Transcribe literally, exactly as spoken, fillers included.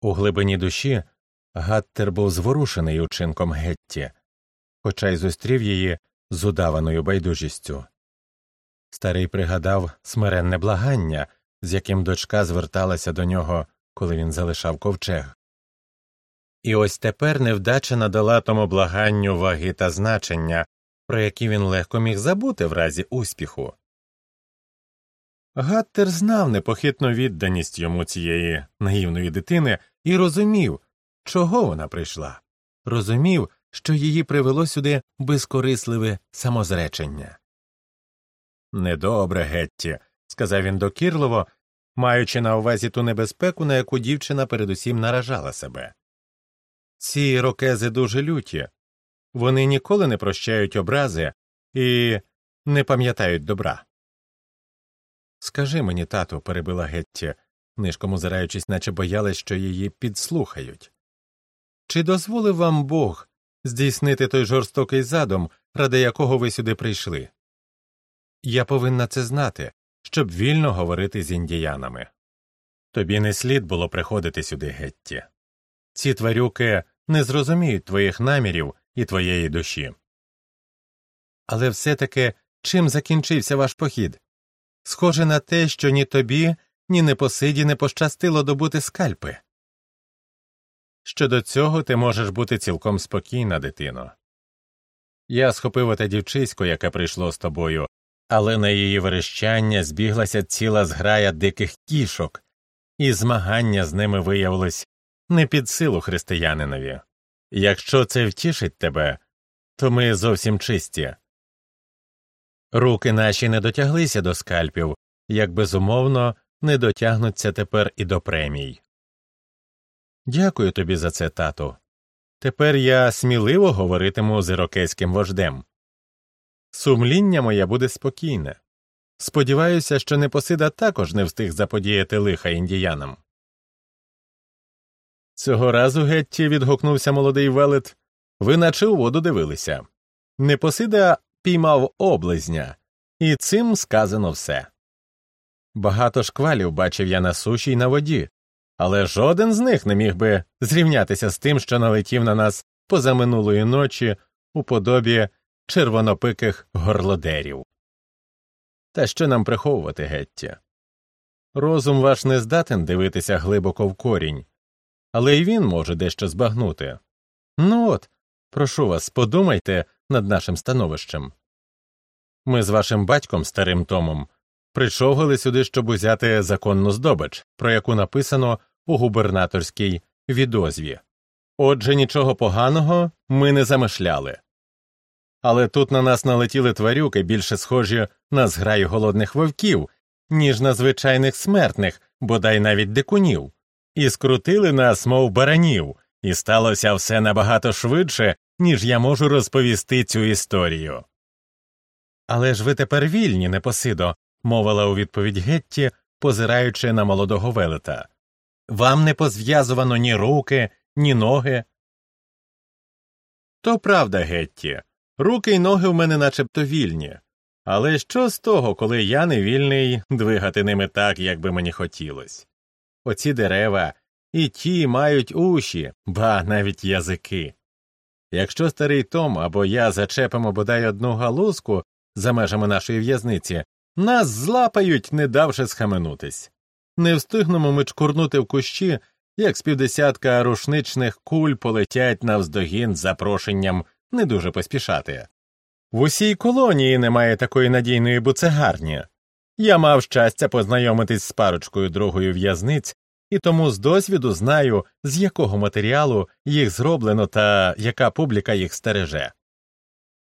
У глибині душі Гаттер був зворушений учинком Гетті, хоча й зустрів її з удаваною байдужістю. Старий пригадав смиренне благання, з яким дочка зверталася до нього, коли він залишав ковчег. І ось тепер невдача надала тому благанню ваги та значення, про які він легко міг забути в разі успіху. Гаттер знав непохитну відданість йому цієї наївної дитини і розумів, чого вона прийшла. Розумів, що її привело сюди безкорисливе самозречення. «Недобре, Гетті», – сказав він докірливо, маючи на увазі ту небезпеку, на яку дівчина передусім наражала себе. «Ці ірокези дуже люті. Вони ніколи не прощають образи і не пам'ятають добра». «Скажи мені, тату», – перебила Гетті, нишком озираючись, наче боялась, що її підслухають. «Чи дозволив вам Бог здійснити той жорстокий задум, ради якого ви сюди прийшли? Я повинна це знати, щоб вільно говорити з індіянами. Тобі не слід було приходити сюди, Гетті. Ці тварюки не зрозуміють твоїх намірів і твоєї душі». «Але все-таки чим закінчився ваш похід? Схоже на те, що ні тобі, ні Непосиді не пощастило добути скальпи». «Щодо цього ти можеш бути цілком спокійна, дитино. Я схопив оте дівчисько, яке прийшло з тобою, але на її верещання збіглася ціла зграя диких кішок, і змагання з ними виявилось не під силу християнинові. Якщо це втішить тебе, то ми зовсім чисті. Руки наші не дотяглися до скальпів, як безумовно не дотягнуться тепер і до премій». «Дякую тобі за це, тату. Тепер я сміливо говоритиму з ірокезьким вождем. Сумління моє буде спокійне. Сподіваюся, що Непосида також не встиг заподіяти лиха індіянам». «Цього разу, Гетті», – відгукнувся молодий велет, – «ви наче у воду дивилися. Непосида піймав облизня, і цим сказано все. Багато шквалів бачив я на суші й на воді, але жоден з них не міг би зрівнятися з тим, що налетів на нас позаминулої ночі у подобі червонопиких горлодерів. Та що нам приховувати, Гетті? Розум ваш не здатен дивитися глибоко в корінь, але й він може дещо збагнути. Ну от, прошу вас, подумайте над нашим становищем. Ми з вашим батьком, старим Томом, причовгали сюди, щоб узяти законну здобич, про яку написано у губернаторській відозві. Отже, нічого поганого ми не замишляли. Але тут на нас налетіли тварюки, більше схожі на зграю голодних вовків, ніж на звичайних смертних, бодай навіть дикунів, і скрутили нас, мов баранів, і сталося все набагато швидше, ніж я можу розповісти цю історію». «Але ж ви тепер вільні, Непосидо», – мовила у відповідь Гетті, позираючи на молодого велета. «Вам не позв'язувано ні руки, ні ноги». «То правда, Гетті. Руки й ноги в мене начебто вільні. Але що з того, коли я не вільний двигати ними так, як би мені хотілось? Оці дерева і ті мають уші, ба навіть язики. Якщо старий Том або я зачепимо бодай одну галузку за межами нашої в'язниці, нас злапають, не давши схаменутись. Не встигнемо ми чкурнути в кущі, як з півдесятка рушничних куль полетять навздогін з запрошенням не дуже поспішати. В усій колонії немає такої надійної буцегарні. Я мав щастя познайомитись з парочкою другою в'язниць, і тому з досвіду знаю, з якого матеріалу їх зроблено та яка публіка їх стереже.